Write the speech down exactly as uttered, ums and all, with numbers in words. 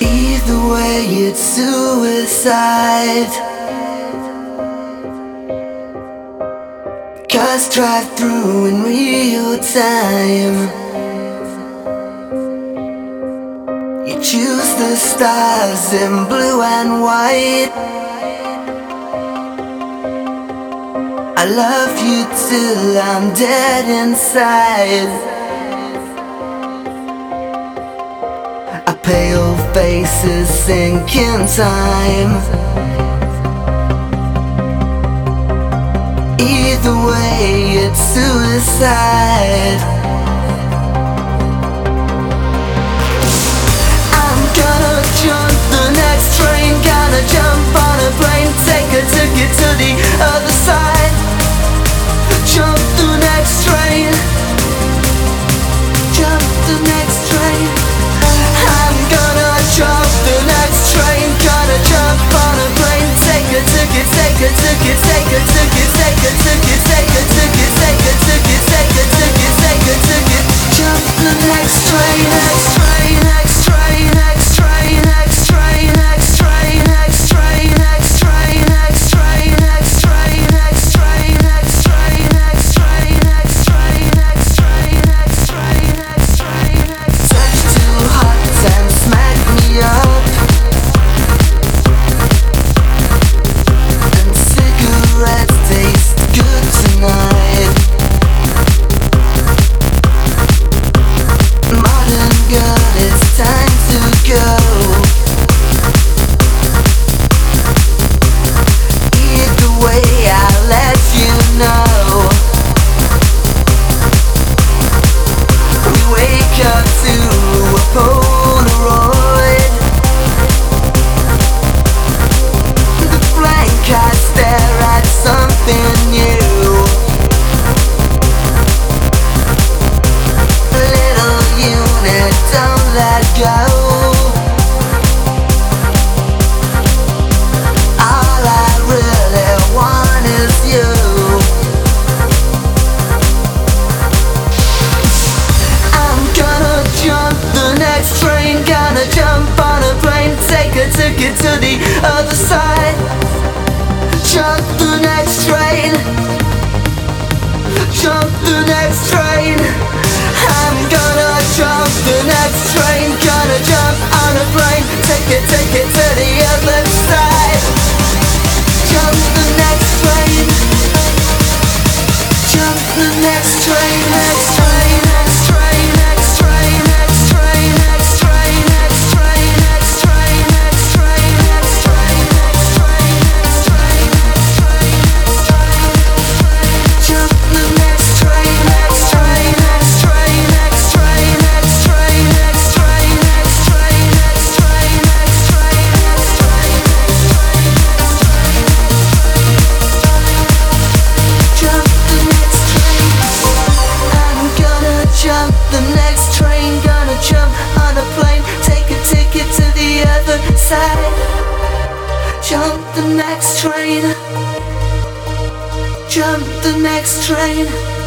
Either way, it's suicide. Cars drive through in real time. You choose the stars in blue and white. I love you till I'm dead inside. A pale faces sink in time. Either way, it's suicide. I'm gonna jump the next train, gonna jump on a plane, take a ticket to the other side. Jump the next train, jump the next train. I'm gonna jump the next train, gonna jump on a plane, take a ticket, take a ticket, take a ticket, take a ticket, take a ticket, take a ticket, take a ticket, take a ticket. Jump the next train, next train, next train, next train, next train, next train, next train, next train, next train, next train, next train, next train, next train, next train, next train, next train, next train, next train. Touch too hot and smack me up, and cigarettes taste good tonight. Modern girl, it's time to go. Either way, I'll let you know. We wake up to a Polaroid. The blank eyes stare at something new. Little unit, don't let go. All I really want is you. I'm gonna jump the next train, gonna jump on a plane, take a ticket to the other side. Jump the next train, jump the next train. I'm gonna jump the next train, gonna jump on a plane, take it, take it to the other side. Jump the next train, jump the next train, next train, next train, next train, next train, next train, next train, next train, next train, next train, next train, next train, next train, next train. Jump the next train, next train, next train, next train, next train, next train, next train, next train, next train, next train, next train. Jump the next train. I'm gonna jump the next train, gonna jump on a plane, take a ticket to the other side. Jump the next train, jump the next train.